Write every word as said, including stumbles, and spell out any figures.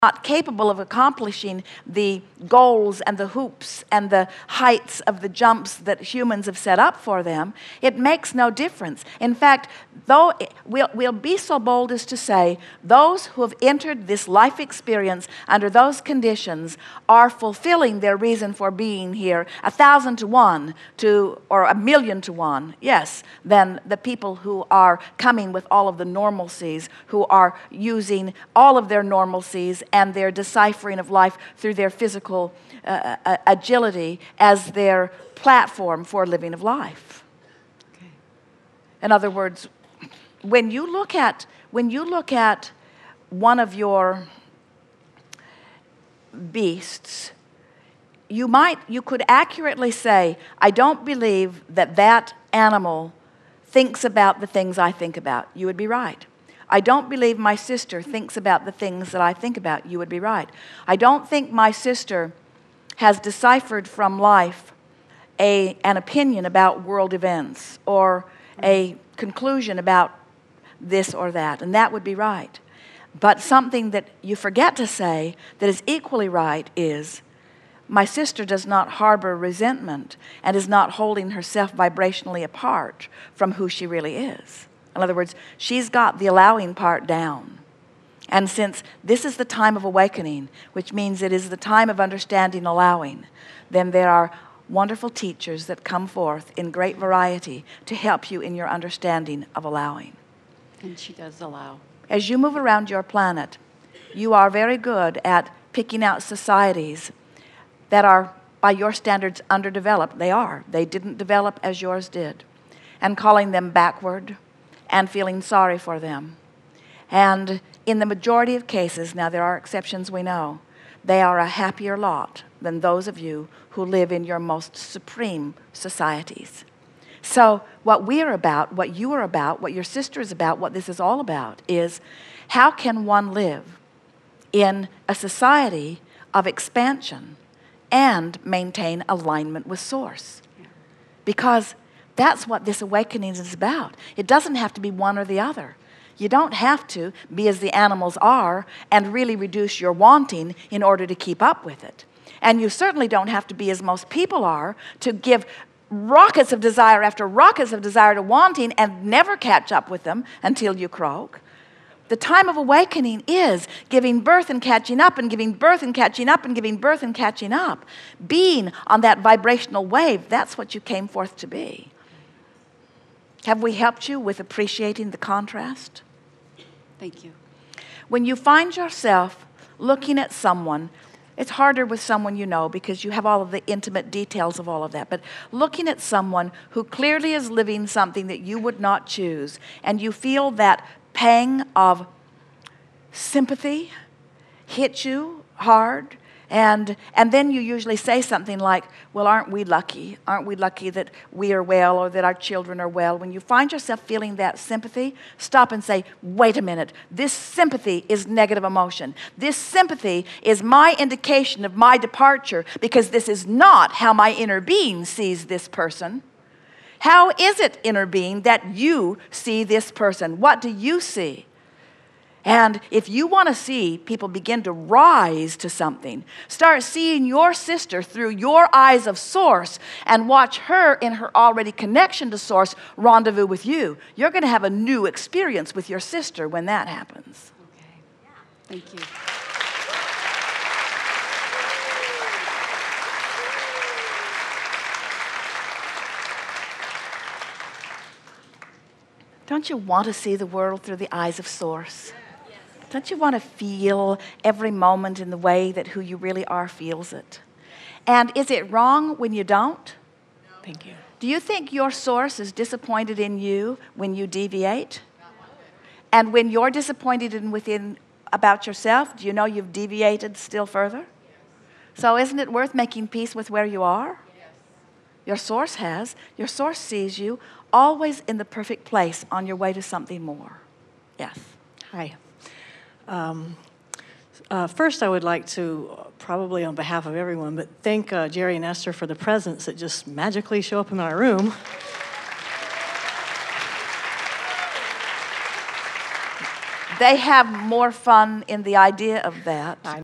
not capable of accomplishing the goals and the hoops and the heights of the jumps that humans have set up for them, it makes no difference. In fact, though we'll, we'll be so bold as to say those who have entered this life experience under those conditions are fulfilling their reason for being here a thousand to one to or a million to one, yes, than the people who are coming with all of the normalcies, who are using all of their normalcies and their deciphering of life through their physical uh, uh, agility as their platform for living of life. Okay. In other words, when you look at when you look at one of your beasts, you might you could accurately say, I don't believe that that animal thinks about the things I think about. You would be right. I don't believe my sister thinks about the things that I think about. You would be right. I don't think my sister has deciphered from life a, an opinion about world events or a conclusion about this or that, and that would be right. But something that you forget to say that is equally right is, my sister does not harbor resentment and is not holding herself vibrationally apart from who she really is. In other words, she's got the allowing part down. And since this is the time of awakening, which means it is the time of understanding allowing, then there are wonderful teachers that come forth in great variety to help you in your understanding of allowing. And she does allow. As you move around your planet, you are very good at picking out societies that are, by your standards, underdeveloped. They are. They didn't develop as yours did. And calling them backward and feeling sorry for them. And in the majority of cases, now there are exceptions we know, they are a happier lot than those of you who live in your most supreme societies. So what we are about, what you are about, what your sister is about, what this is all about is how can one live in a society of expansion and maintain alignment with Source? Because that's what this awakening is about. It doesn't have to be one or the other. You don't have to be as the animals are and really reduce your wanting in order to keep up with it. And you certainly don't have to be as most people are to give rockets of desire after rockets of desire to wanting and never catch up with them until you croak. The time of awakening is giving birth and catching up and giving birth and catching up and giving birth and catching up. Being on that vibrational wave, that's what you came forth to be. Have we helped you with appreciating the contrast? Thank you. When you find yourself looking at someone, it's harder with someone you know because you have all of the intimate details of all of that, but looking at someone who clearly is living something that you would not choose, and you feel that pang of sympathy hit you hard, and and then you usually say something like, well, aren't we lucky? Aren't we lucky that we are well or that our children are well? When you find yourself feeling that sympathy, stop and say, wait a minute, this sympathy is negative emotion. This sympathy is my indication of my departure because this is not how my inner being sees this person. How is it, inner being, that you see this person? What do you see? And if you want to see people begin to rise to something, start seeing your sister through your eyes of Source and watch her in her already connection to Source rendezvous with you. You're going to have a new experience with your sister when that happens. Okay. Thank you. Don't you want to see the world through the eyes of Source? Don't you want to feel every moment in the way that who you really are feels it? And is it wrong when you don't? Thank you. Do you think your Source is disappointed in you when you deviate? And when you're disappointed in within about yourself, do you know you've deviated still further? So isn't it worth making peace with where you are? Your Source has. Your Source sees you always in the perfect place on your way to something more. Yes. Hi. Um, uh, first, I would like to, uh, probably on behalf of everyone, but thank uh, Jerry and Esther for the presents that just magically show up in my room. they have more fun in the idea of that. I